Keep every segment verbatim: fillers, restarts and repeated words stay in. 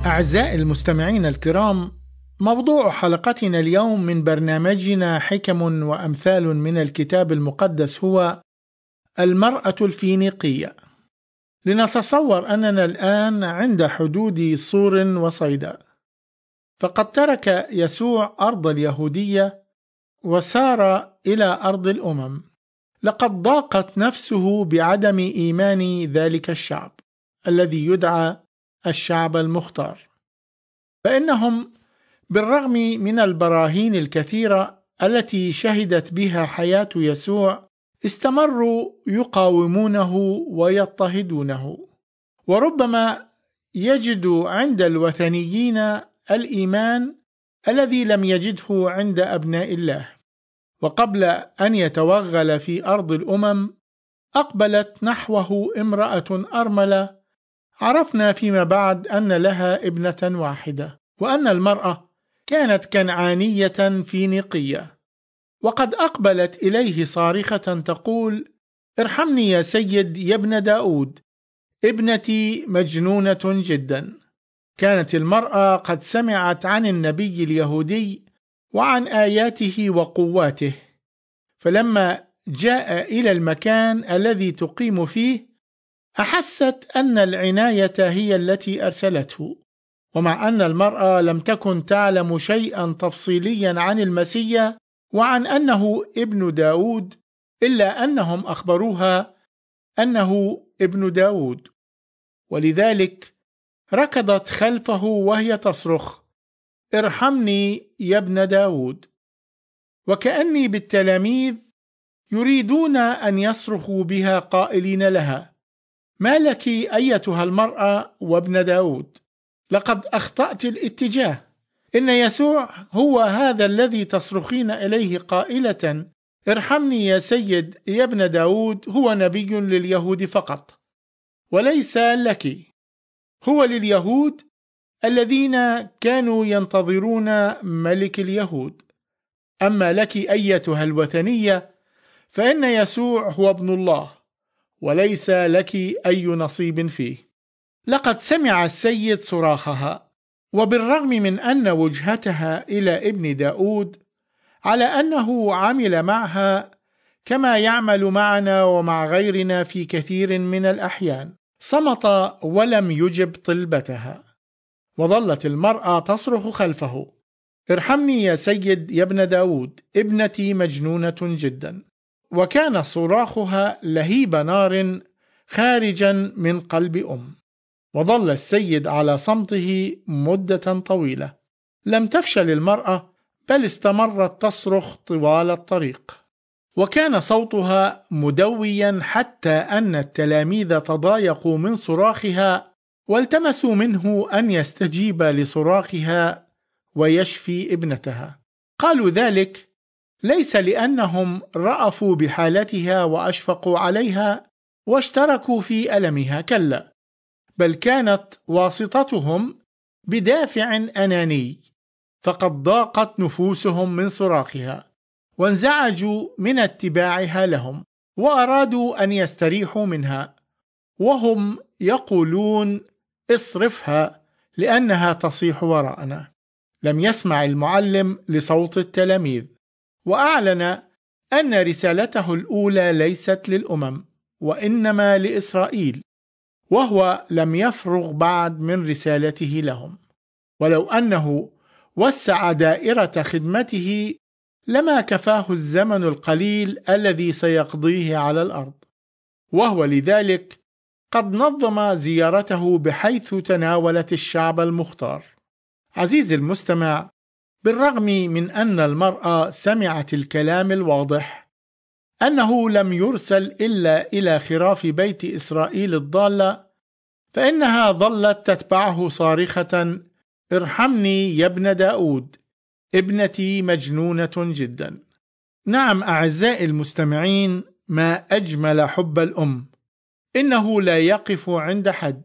أعزائي المستمعين الكرام، موضوع حلقتنا اليوم من برنامجنا حكم وأمثال من الكتاب المقدس هو المرأة الفينيقية. لنتصور أننا الآن عند حدود صور وصيدا، فقد ترك يسوع أرض اليهودية وسار إلى أرض الأمم. لقد ضاقت نفسه بعدم إيمان ذلك الشعب الذي يدعى الشعب المختار، فإنهم بالرغم من البراهين الكثيرة التي شهدت بها حياة يسوع استمروا يقاومونه ويضطهدونه، وربما يجد عند الوثنيين الإيمان الذي لم يجده عند أبناء الله. وقبل أن يتوغل في أرض الأمم أقبلت نحوه امرأة أرملة، عرفنا فيما بعد أن لها ابنة واحدة، وأن المرأة كانت كنعانية فينيقية، وقد أقبلت إليه صارخة تقول: ارحمني يا سيد يا ابن داود، ابنتي مجنونة جدا. كانت المرأة قد سمعت عن النبي اليهودي وعن آياته وقواته، فلما جاء إلى المكان الذي تقيم فيه أحست أن العناية هي التي أرسلته. ومع أن المرأة لم تكن تعلم شيئا تفصيليا عن المسيح وعن أنه ابن داود، إلا أنهم أخبروها أنه ابن داود، ولذلك ركضت خلفه وهي تصرخ: ارحمني يا ابن داود. وكأني بالتلاميذ يريدون أن يصرخوا بها قائلين لها: ما لك أيتها المرأة وابن داود؟ لقد أخطأت الاتجاه، إن يسوع هو هذا الذي تصرخين إليه قائلة: ارحمني يا سيد يا ابن داود. هو نبي لليهود فقط وليس لك، هو لليهود الذين كانوا ينتظرون ملك اليهود. أما لك أيتها الوثنية فإن يسوع هو ابن الله وليس لك أي نصيب فيه. لقد سمع السيد صراخها، وبالرغم من أن وجهتها إلى ابن داود على أنه عمل معها كما يعمل معنا ومع غيرنا في كثير من الأحيان، صمت ولم يجب طلبتها، وظلت المرأة تصرخ خلفه: ارحمني يا سيد يا ابن داود، ابنتي مجنونة جدا. وكان صراخها لهيب نار خارجا من قلب أم. وظل السيد على صمته مدة طويلة، لم تفشل المرأة بل استمرت تصرخ طوال الطريق، وكان صوتها مدويا حتى أن التلاميذ تضايقوا من صراخها والتمسوا منه أن يستجيب لصراخها ويشفي ابنتها. قالوا ذلك ليس لأنهم رأفوا بحالتها وأشفقوا عليها واشتركوا في ألمها، كلا، بل كانت واسطتهم بدافع أناني، فقد ضاقت نفوسهم من صراخها وانزعجوا من اتباعها لهم، وأرادوا أن يستريحوا منها، وهم يقولون: اصرفها لأنها تصيح وراءنا. لم يسمع المعلم لصوت التلاميذ، وأعلن أن رسالته الأولى ليست للأمم وإنما لإسرائيل، وهو لم يفرغ بعد من رسالته لهم. ولو أنه وسع دائرة خدمته لما كفاه الزمن القليل الذي سيقضيه على الأرض، وهو لذلك قد نظم زيارته بحيث تناولت الشعب المختار. عزيزي المستمع، بالرغم من أن المرأة سمعت الكلام الواضح أنه لم يرسل إلا إلى خراف بيت إسرائيل الضالة، فإنها ظلت تتبعه صارخة: ارحمني يا ابن داود، ابنتي مجنونة جدا. نعم أعزائي المستمعين، ما أجمل حب الأم. إنه لا يقف عند حد،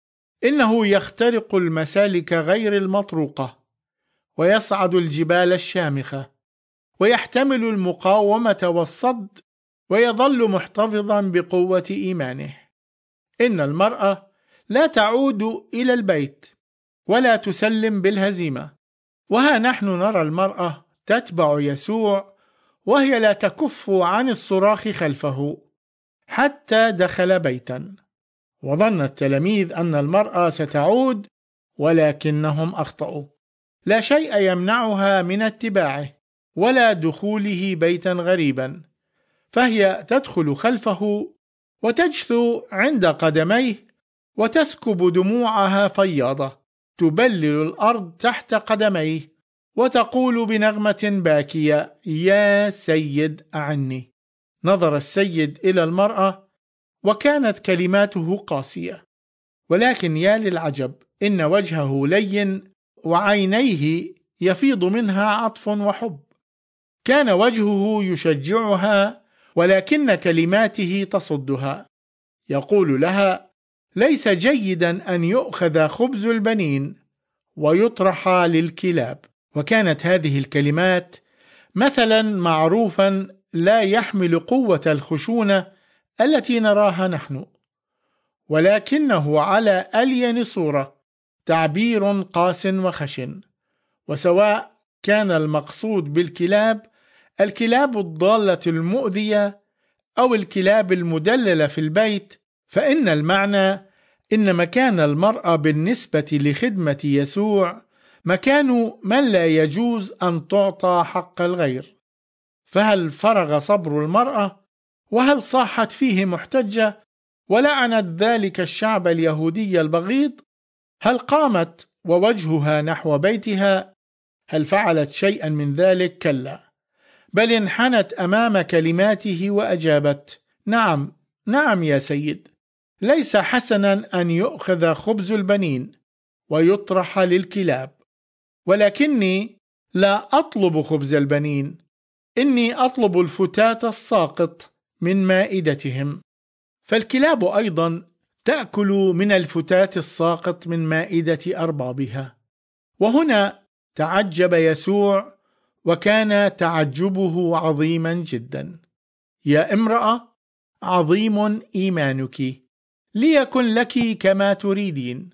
إنه يخترق المسالك غير المطروقة، ويصعد الجبال الشامخة، ويحتمل المقاومة والصد، ويظل محتفظا بقوة إيمانه. إن المرأة لا تعود إلى البيت، ولا تسلم بالهزيمة. وها نحن نرى المرأة تتبع يسوع وهي لا تكف عن الصراخ خلفه حتى دخل بيتا. وظن التلاميذ أن المرأة ستعود، ولكنهم أخطأوا. لا شيء يمنعها من اتباعه ولا دخوله بيتا غريبا، فهي تدخل خلفه وتجثو عند قدميه وتسكب دموعها فياضة تبلل الأرض تحت قدميه، وتقول بنغمة باكية: يا سيد أعني. نظر السيد إلى المرأة وكانت كلماته قاسية، ولكن يا للعجب إن وجهه لين وعينيه يفيض منها عطف وحب. كان وجهه يشجعها، ولكن كلماته تصدها. يقول لها: ليس جيدا أن يؤخذ خبز البنين ويطرح للكلاب. وكانت هذه الكلمات مثلا معروفا لا يحمل قوة الخشونة التي نراها نحن، ولكنه على ألين صورة تعبير قاس وخشن. وسواء كان المقصود بالكلاب الكلاب الضالة المؤذية أو الكلاب المدللة في البيت، فإن المعنى إن مكان المرأة بالنسبة لخدمة يسوع مكان من لا يجوز أن تعطى حق الغير. فهل فرغ صبر المرأة؟ وهل صاحت فيه محتجة ولعنت ذلك الشعب اليهودي البغيض؟ هل قامت ووجهها نحو بيتها؟ هل فعلت شيئا من ذلك؟ كلا، بل انحنت أمام كلماته وأجابت: نعم نعم يا سيد، ليس حسنا أن يؤخذ خبز البنين ويطرح للكلاب، ولكني لا أطلب خبز البنين، إني أطلب الفتات الساقط من مائدتهم. فالكلاب أيضا تأكل من الفتات الساقط من مائدة أربابها. وهنا تعجب يسوع، وكان تعجبه عظيما جدا. يا امرأة، عظيم إيمانك، ليكن لك كما تريدين.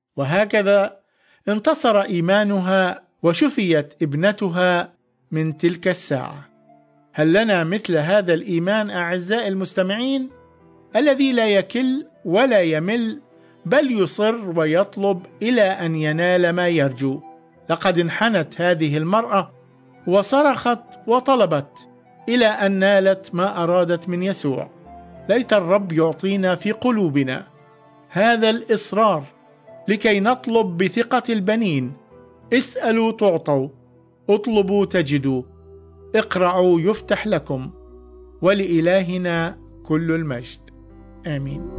وهكذا انتصر إيمانها وشفيت ابنتها من تلك الساعة. هل لنا مثل هذا الإيمان أعزائي المستمعين، الذي لا يكل ولا يمل، بل يصر ويطلب إلى أن ينال ما يرجو؟ لقد انحنت هذه المرأة وصرخت وطلبت إلى أن نالت ما أرادت من يسوع. ليت الرب يعطينا في قلوبنا هذا الإصرار لكي نطلب بثقة البنين. اسألوا تعطوا، اطلبوا تجدوا، اقرعوا يفتح لكم، ولإلهنا كل المجد. آمين.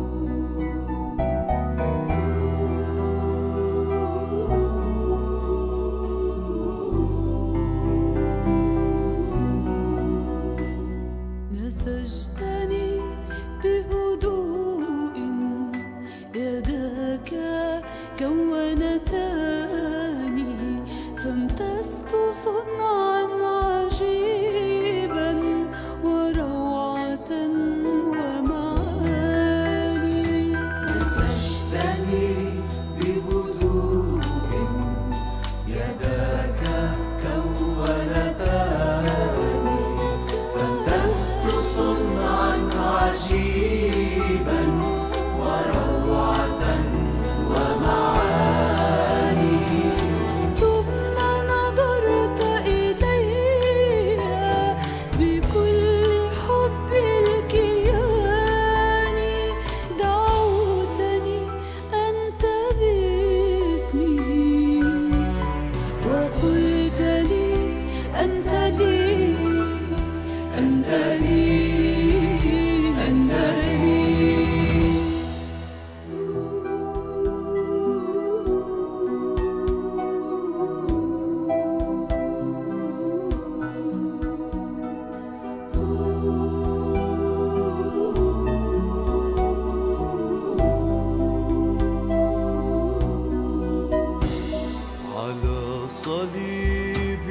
نسجتني بهدوء، يداك كونتاني، فامتزت صنعا عجيبا وروعة ومعاني. نسجتني بهدوء، يداك كونتاني، فامتزت صنعا عجيبا وروعة ومعاني. ثم نظرت إلي بكل حب الكيان، دعوتني أنت باسمي، وقلت لي أنت لي أنت لي أنت لي. على صليب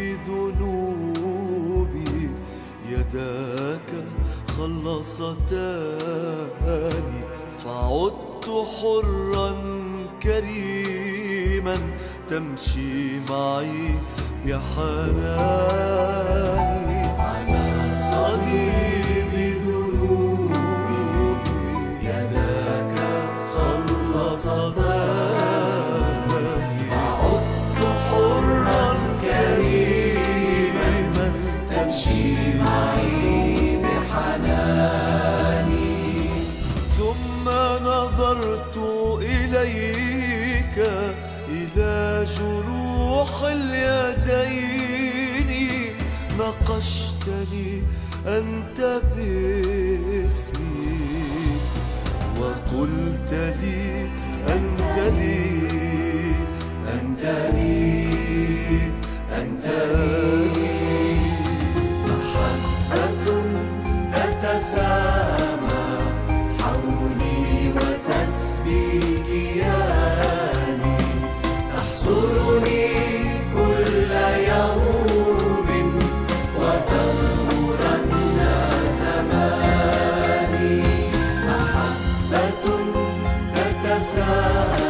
ذنوبي يداك خلصتاني، فعدت حرا كريما دائما تمشي معي بحناني. على صليب ذنوبي يداك خلصتني، فعدت حرا كريما تمشي معي بحناني. ثم نظرت إليك إلى جروح اليدين، نقشتني أنت باسمي وقلت لي أنت لي أنت لي أنت لي. محبة تتسامى حولي وتسبي كياني، تحصرني كل يوم وتغمرن زماني. محبة تتسامى